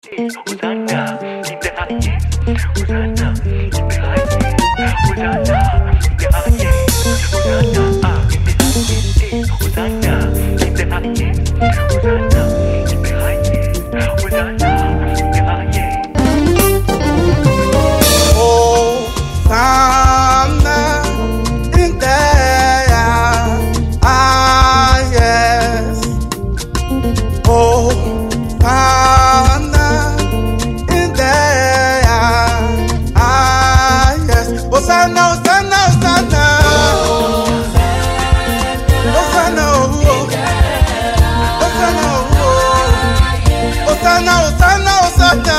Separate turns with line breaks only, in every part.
Hosanna, in the highest. Hosanna, in the highest. Hosanna, in the highest. Hosanna, in the highest. Hosanna, in the highest. Hosanna, in the highest. Hosanna, in the highest.
Hosanna in the highest. Hosanna in the highest. Hosanna, Hosanna, Hosanna. Hosanna, Hosanna, Hosanna, Hosanna, Hosanna,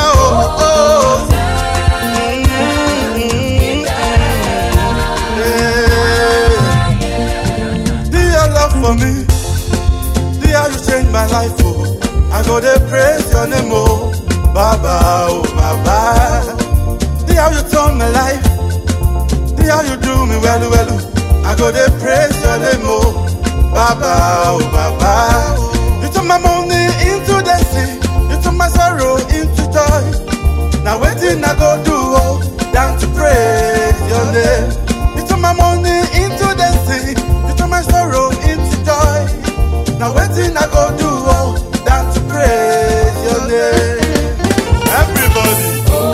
Dear love for me, dear how you change my life, oh. I go to praise your name, oh Baba, oh Baba. See how you turn my life, see how you do me well, well. I go to praise your name, oh Baba, oh Baba. You turn my money into dancing, you turn my sorrow into joy. Now waiting I go do, oh, down to praise your name. You turn my money into dancing, you turn my sorrow into joy. Now waiting I go do, oh, down to praise your name. Everybody.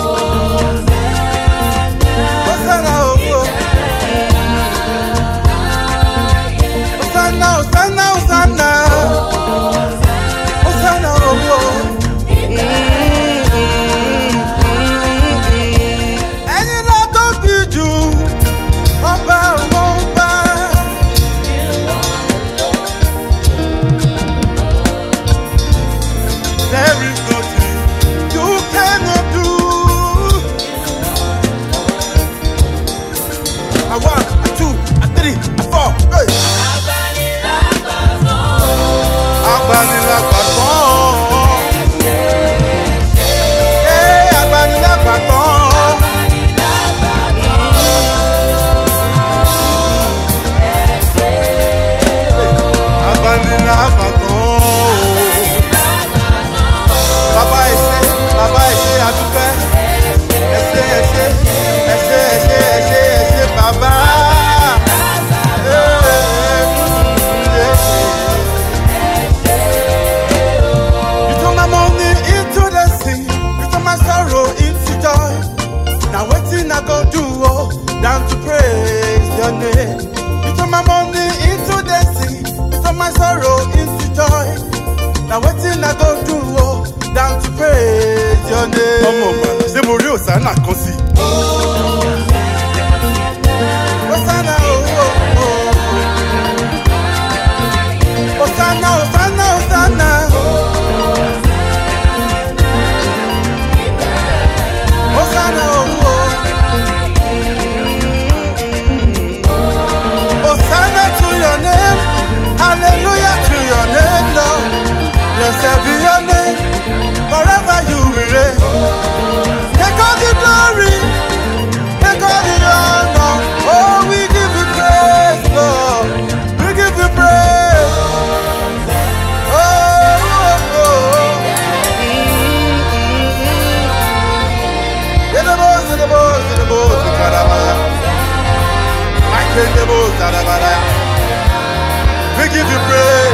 Hosanna, oh, oh. Hosanna, Hosanna, Hosanna. Hosanna, oh, oh. Ẹni náà tó bí jù, ọba àwọn ọba. There is nothing you cannot do. A one, a two, a three, a four. Hey. Abanilagbagbon. Hey, abanilagbagbon. Abanilagbagbon. Baba ese adúpẹ́. Ese Baba. You turn my money into dancing, you turn my sorrow into joy. Now wetin I go do, oh, down to praise your name. You turn my money into dancing, you turn my sorrow into joy. Now wetin I go do, oh, down to praise your name. Ọmọ ọgbà ṣé mo rí Hosanna kan sí? Hosanna, oh, oh, oh. Hosanna, Hosanna, Hosanna. Hosanna, oh, oh. Hosanna to your name. Hallelujah to your name, Lord. Blessed be your name. Forever you will reign. Take all the glory, take all the honor. Oh, we give you praise, Lord. We give you praise. Oh, oh, oh. In the bones, in the bones, in the bones, in the bones. I take the bones, we give you praise.